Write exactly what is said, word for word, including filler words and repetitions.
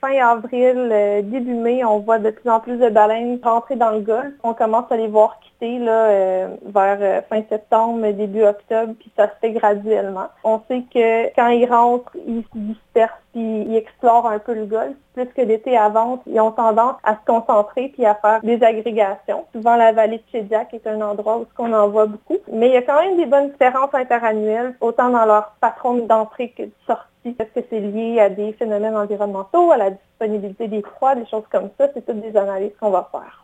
fin avril, euh, début mai, on voit de plus en plus de baleines rentrer dans le golfe. On commence à les voir quitter là, euh, vers euh, fin septembre, début octobre, puis ça se fait graduellement. On sait que quand ils rentrent, ils se dispersent puis ils explorent un peu le golfe. Plus que l'été avance, ils ont tendance à se concentrer puis à faire des agrégations. Souvent, la vallée de Shediac est un endroit où on en voit beaucoup. Mais il y a quand même des bonnes différences interannuelles, autant dans leur patron d'entrée que de sortie. Est-ce que c'est lié à des phénomènes environnementaux, à la disponibilité des froids, des choses comme ça? C'est toutes des analyses qu'on va faire.